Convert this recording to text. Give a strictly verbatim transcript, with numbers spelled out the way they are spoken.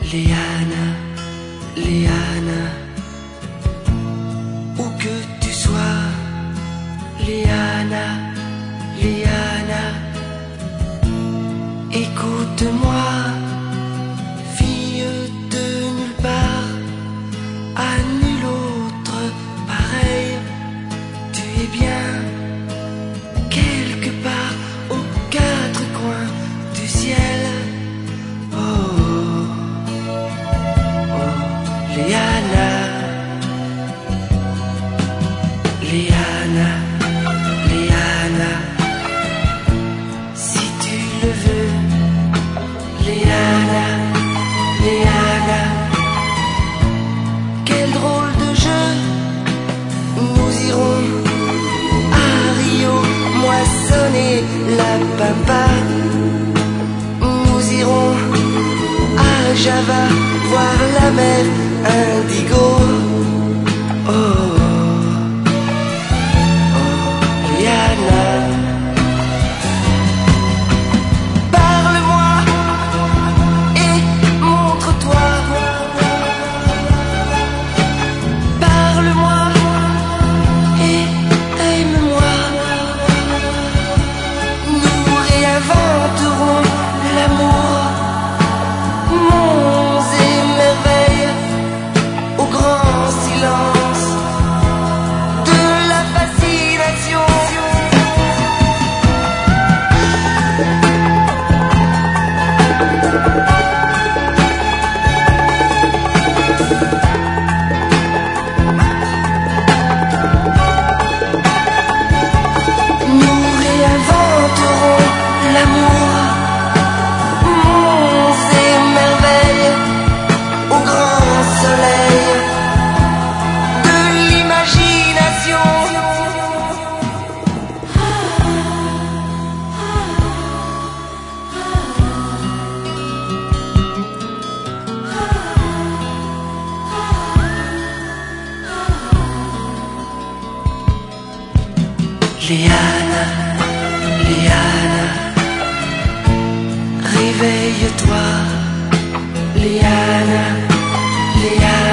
Liana, Liana, où que tu sois, Liana, Liana, écoute-moi, fille de nulle part, à nul autre pareil, tu es bien quelque part aux quatre coins du ciel. Liana, Liana, Liana, si tu le veux, Liana, Liana, quel drôle de jeu, nous irons à Rio moissonner la pampa, nous irons à Java voir la mer indigo. Oh, oh, Liana, parle-moi et montre-toi. Parle-moi et aime-moi. Nous réinventerons l'amour. Monts et merveilles au grand silence de la fascination. Nous réinventerons l'amour. Monts et merveilles au grand soleil de l'imagination. Liana, Liana, réveille-toi, Liana, Liana.